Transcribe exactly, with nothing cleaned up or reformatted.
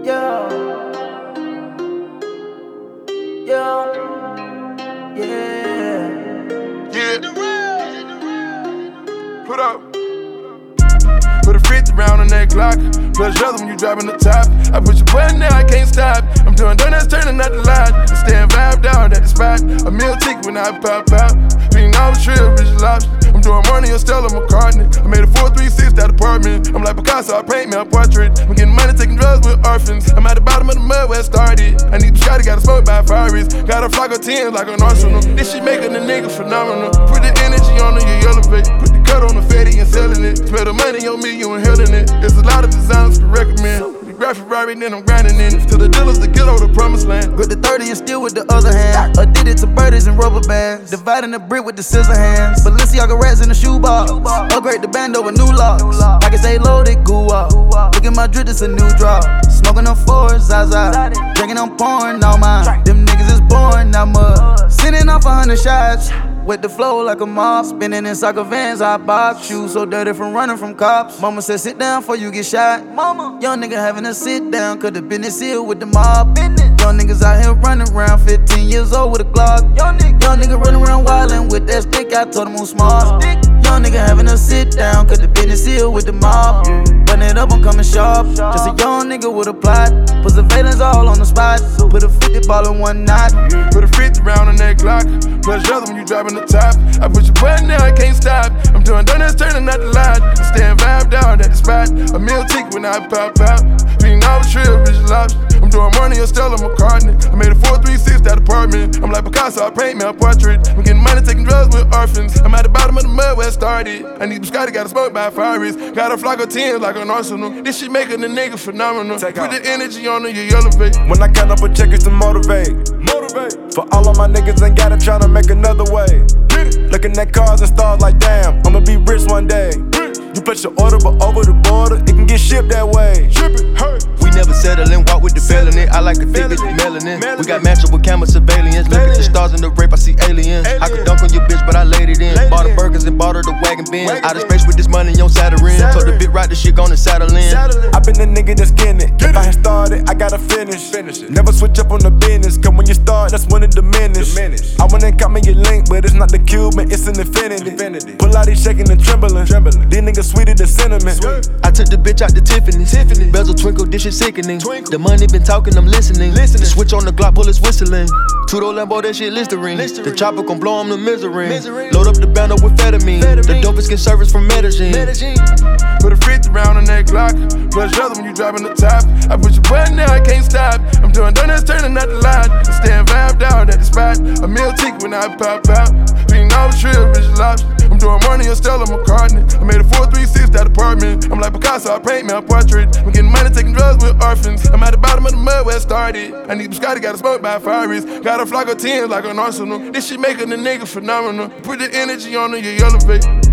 Yeah. Yeah. Yeah. Yeah. Put up. Put a fifty round on that Glock. Plus other when you driving the top. I push your button now, I can't stop. I'm doing donuts, turning out the light. I'm staying vibe down at the spot. A meal ticket when I pop out. Being all the trill, rich lobster. I'm doing money on Stella McCartney. I made a four three six that apartment. I'm like Picasso, I paint me a portrait. I'm getting money, taking drugs with orphans. I'm at the bottom of the mud where it started. I need Scotty, got a smoke by Fires. Got a flock of tens like an arsenal. This shit making the nigga phenomenal. Put the energy on it, you elevate. Put the cut on the fatty and selling it. Smell the money on me, you inhaling it. There's a lot of designers to recommend. Graphic right, then I'm grinding in it. To the dealers to get over the promised land. Grip the thirty and steal with the other hand. Addicted to birdies and rubber bands. Dividing the brick with the scissor hands. Balenciaga rats in the shoebox. Upgrade the bando with new locks. Pockets stay loaded, goo up. Look at my drip, it's a new drop. Smoking on fours, Zaza. Drinking on porn, all mine. Them niggas is born, not mud. Sitting off a hundred shots. With the flow like a mob, spinning in soccer vans, I bob. Shoes so dirty from running from cops. Mama said sit down before you get shot. Mama, young nigga having a sit down, cause the business here with the mob. Young niggas out here running around, fifteen years old with a Glock. Young nigga, young nigga running around wildin' with that stick, I told him on smart. Young nigga having a sit down, cause the business here with the mob. Run it up, I'm coming sharp. Just a young nigga with a plot. Put surveillance all on the spot. Put a fifty ball in one knot. Put a fifty round on that Glock. Plus other when you driving the top. I push your button now, I can't stop. I'm doing donuts, turning out the light. I'm staying vibe down at the spot. A meal ticket when I pop out. Being all the trill, rich lobster. I'm doing money on Stella McCartney. I made a four three six that apartment. I'm like Picasso, I paint me a portrait. I'm getting money, taking drugs with orphans. I'm at the bottom of the mud where it started. I need Scotty, got a smoke by Fires. Got a flock of tens like an arsenal. This shit making the nigga phenomenal. Take Put out. The energy on it, you elevate. When I count up a check, it's to motivate. Motivate. For all of my niggas ain't got it, tryna make another way. Looking at cars and stars like damn, I'ma be rich one day. You place your order, but over the border, it can get shipped that way. Ship it, hurt. We never settle and walk with the felony. I like a thick bitch with melanin. We got matchup with camera surveillance. Look at the stars in the rape, I see aliens. I could dunk on your bitch, but I laid it in. Bought the burgers and bought her the wagon bin. Out of space with this money on Saturn. Told the bit right, the shit gonna saddle in. I been the nigga that's getting it. If I had started, I gotta finish. Never switch up on the business, cause when you start, that's when it diminish. I wanna call me your link, but it's not the Cuban, it's an infinity. Pull out, he shaking and trembling. These niggas sweeter than cinnamon. I took the bitch out to Tiffany's. Tiffany. Bezel twinkle, this shit sickening. Twinkle. The money been talking, I'm listening. listening. The switch on the Glock, bullets whistling. Two-door Lambo, that shit Listerine. Listerine. The chopper gon' blow him to misery. misery. Load up the bando with Fetamine. The dopest get service from Medellin. Medellin. Put a fifty round on that Glock. Plus other when you driving the top. I push your button now, I can't stop. I'm doing donuts, turning out the light. I'm staying vibe down at the spot. A meal ticket when I pop out. Being all the trill, rich lobster. I'm doing money on Stella McCartney. I made a four three six that apartment. I'm like Picasso, I paint me a portrait. I'm getting money, taking drugs with orphans. I'm at the bottom of the mud where it started. I need Scotty, got a smoke by Fires. Got a flock of tens like an arsenal. This shit making the nigga phenomenal. Put the energy on it, you elevate.